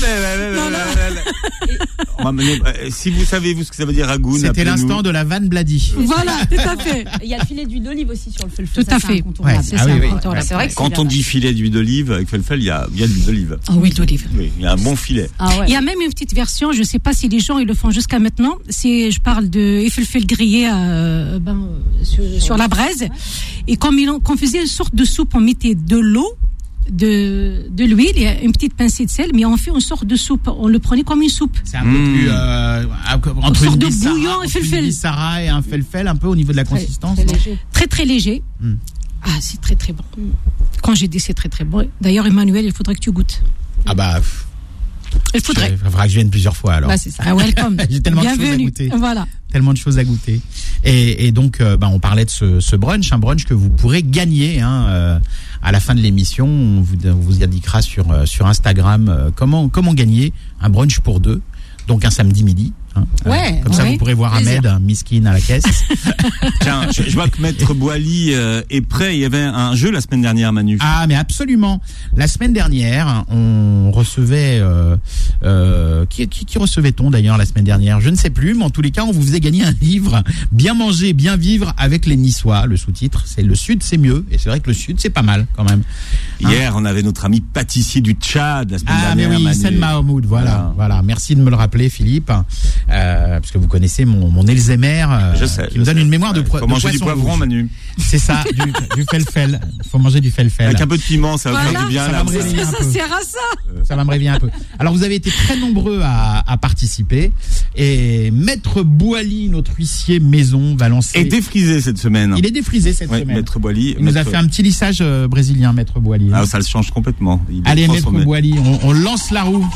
On va mener- si vous savez, vous, ce que ça veut dire ragoût, C'était appelez-nous. l'instant de la vanne Bladi. Voilà, tout à fait. Il y a le filet d'huile d'olive aussi sur le felfel. Tout à fait. Ouais, C'est ah ça, oui, oui. incontournable. C'est vrai que Quand on dit filet d'huile d'olive avec felfel, il y a de l'huile d'olive. Ah oui, d'olive. Oui, il y a un bon filet. Il y a même une petite version, je ne sais pas si les gens ils le font jusqu'à maintenant. Je parle de effelfel grillé sur la braise. Et comme qu'on faisait une sorte de soupe, on mettait de l'eau, de l'huile et une petite pincée de sel, mais on fait une sorte de soupe. On le prenait comme une soupe. C'est un peu plus entre sorte une de bissara, bouillon et entre felfel. une bissara et un felfel, un peu au niveau de la consistance. Très non léger. Très très léger. Ah, c'est très très bon. Quand j'ai dit c'est très très bon. D'ailleurs, Emmanuel, il faudrait que tu goûtes. Ah bah, Il faudrait. il faudra que je vienne plusieurs fois alors. Bah, c'est ça. Ah, welcome. J'ai tellement de choses à Bienvenue. goûter. Voilà. Tellement de choses à goûter. Et donc, on parlait de ce brunch, un brunch que vous pourrez gagner à la fin de l'émission. On vous indiquera sur Instagram comment gagner un brunch pour deux. Donc un samedi midi. Ouais, comme ça, ouais. vous pourrez voir Plaisir. Ahmed, miskin à la caisse. Tiens, je vois que Maître Boily est prêt. Il y avait un jeu la semaine dernière, Manu. Ah, mais absolument. La semaine dernière, on recevait... qui recevait-on d'ailleurs la semaine dernière? Je ne sais plus, mais en tous les cas, on vous faisait gagner un livre, Bien manger, bien vivre avec les Niçois. Le sous-titre, c'est Le Sud, c'est mieux. Et c'est vrai que le Sud, c'est pas mal quand même. Hier, on avait notre ami pâtissier du Tchad la semaine Ah, mais dernière. oui, Manu. Sen Mahamoud, voilà. Merci de me le rappeler, Philippe. Parce que vous connaissez mon Elzémer, Je sais. qui me donne une mémoire de Faut manger du poisson poivron, rouge. Manu. C'est ça, du felfel. Faut manger du felfel. Avec un peu de piment, ça va faire du bien. ça Là, va me réveiller un Ça peu. sert à ça. Ça va me réveiller un peu. Alors, vous avez été très nombreux à participer. Et Maître Boily, notre huissier maison, va lancer... Et défrisé cette semaine. Il est défrisé cette Ouais, semaine. Maître Boily. Il nous a fait un petit lissage brésilien, Maître Boily. Ah, ça le change complètement. Il est Allez, Maître transformé. Boily, on lance la roue.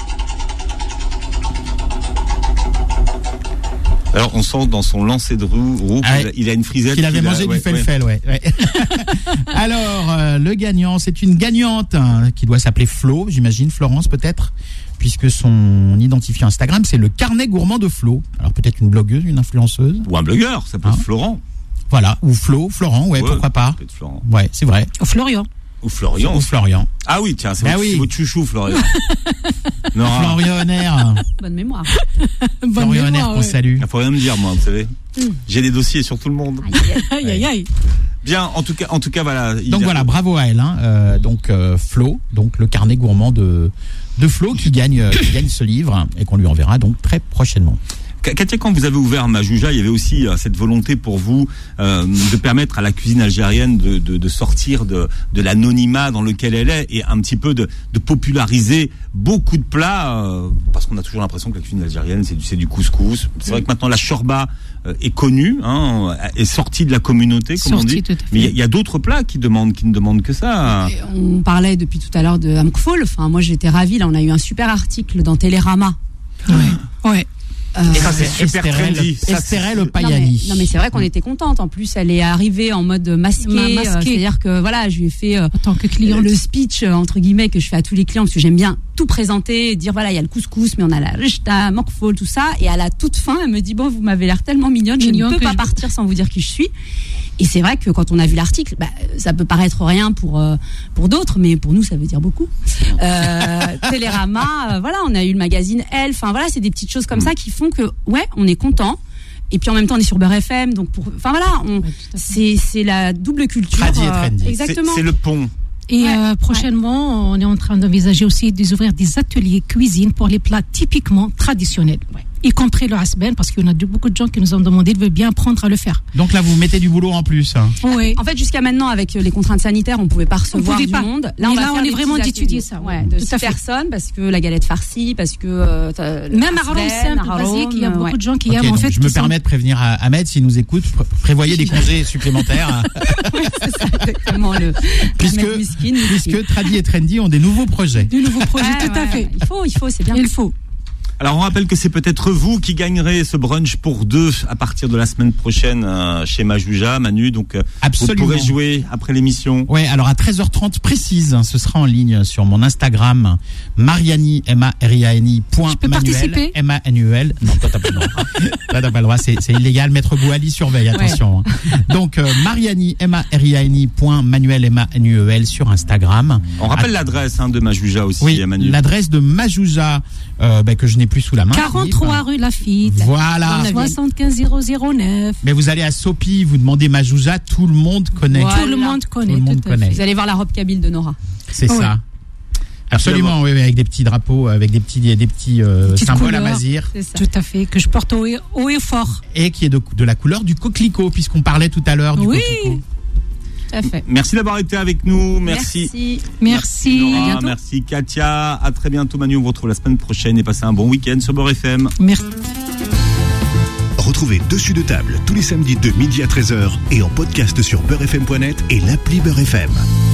Alors, on sent dans son lancer de roue Ah, qu'il a une frisette. Qu'il avait qu'il a- mangé ouais, du felfel, ouais. Alors, le gagnant, c'est une gagnante qui doit s'appeler Flo, j'imagine, Florence peut-être, puisque son identifiant Instagram, c'est le carnet gourmand de Flo. Alors peut-être une blogueuse, une influenceuse. Ou un blogueur, ça peut être Florent. Voilà, ou Florent, ouais, pourquoi pas. Peut-être Florent. Ouais, c'est vrai. Au Florian. Ou Florian. Ou Florian. Ah oui, tiens, c'est Bah votre, oui. c'est votre chouchou, Florian. Nora. Florionnaire. Bonne mémoire. Bonne Florionnaire mémoire, qu'on ouais. salue. Il faut rien me dire, moi, vous savez. J'ai des dossiers sur tout le monde. Aïe, aïe, aïe. Bien, en tout cas, voilà. Donc voilà, bravo à elle. Donc Flo, donc le carnet gourmand de Flo qui gagne ce livre et qu'on lui enverra donc très prochainement. Katia, quand vous avez ouvert Majouja, il y avait aussi cette volonté pour vous de permettre à la cuisine algérienne de sortir de l'anonymat dans lequel elle est et un petit peu de populariser beaucoup de plats, parce qu'on a toujours l'impression que la cuisine algérienne c'est du couscous. C'est vrai que maintenant la shorba est connue, est sortie de la communauté, comme on dit. Mais il y a d'autres plats qui ne demandent que ça. Et on parlait depuis tout à l'heure de Amkfoul. Enfin, moi j'étais ravie. Là, on a eu un super article dans Télérama. Ouais. Et ça c'est super trendy. Estérel Payani. Non mais c'est vrai qu'on était contente. En plus, elle est arrivée en mode masqué. C'est-à-dire que voilà, je lui ai fait en tant que client le speech entre guillemets que je fais à tous les clients parce que j'aime bien tout présenter, dire voilà, il y a le couscous, mais on a la rechta, Mokfol, tout ça. Et à la toute fin, elle me dit bon, vous m'avez l'air tellement mignonne, je ne peux pas partir sans vous dire qui je suis. Et c'est vrai que quand on a vu l'article, ça peut paraître rien pour d'autres, mais pour nous ça veut dire beaucoup. Télérama, voilà, on a eu le magazine Elle. Enfin voilà, c'est des petites choses comme ça qui font que ouais, on est content. Et puis en même temps, on est sur Beurre FM, donc enfin voilà, c'est la double culture. Tradi et trendy. Exactement. C'est le pont. Et prochainement, on est en train d'envisager aussi d'ouvrir des ateliers cuisine pour les plats typiquement traditionnels. Y compris le hasben, parce qu'il y en a beaucoup de gens qui nous ont demandé de bien apprendre à le faire. Donc là, vous mettez du boulot en plus. Oui. En fait, jusqu'à maintenant, avec les contraintes sanitaires, on pouvait pas recevoir du monde. Là, on est vraiment d'étudier ça. Ouais, de 6 personnes, parce que la galette farcie, parce que même à Haroun simple, basique, il y a beaucoup de gens qui aiment en fait. Je me permets de prévenir Ahmed, s'il nous écoute, prévoyez des congés supplémentaires. Oui, c'est ça, exactement. Puisque Tradi et Trendy ont des nouveaux projets. Des nouveaux projets, tout à fait. Il faut, c'est bien. Il faut. Alors on rappelle que c'est peut-être vous qui gagnerez ce brunch pour deux à partir de la semaine prochaine chez Majouja, Manu. Donc absolument. Vous pourrez jouer après l'émission. Ouais, alors à 13h30 précise, ce sera en ligne sur mon Instagram Mariani Mariani. Je peux participer. Manuel. Non, toi t'as pas le droit. Toi t'as pas le droit, c'est illégal. Maître Bouali surveille, attention. Ouais. Donc Mariani Mariani Manuel Manuel sur Instagram. On rappelle l'adresse de Majouja aussi. Oui, Manu. L'adresse de Majouja que je n'ai plus sous la main. 43 rue Lafitte. Voilà. 75 009. Mais vous allez à Sopi, vous demandez Majouja, tout le monde connaît. Voilà. Tout le monde connaît. Vous allez voir la robe kabyle de Nora. C'est ça. Absolument, oui, avec des petits drapeaux, avec des petits symboles à Mazir. Tout à fait, que je porte haut et fort. Et qui est de la couleur du coquelicot, puisqu'on parlait tout à l'heure du coquelicot. Fait. Merci d'avoir été avec nous. Merci Nora, merci Katia. À très bientôt Manu. On vous retrouve la semaine prochaine et passez un bon week-end sur Beurre FM. Merci. Retrouvez Dessus de table tous les samedis de midi à 13h et en podcast sur beurrefm.net et l'appli Beurre FM.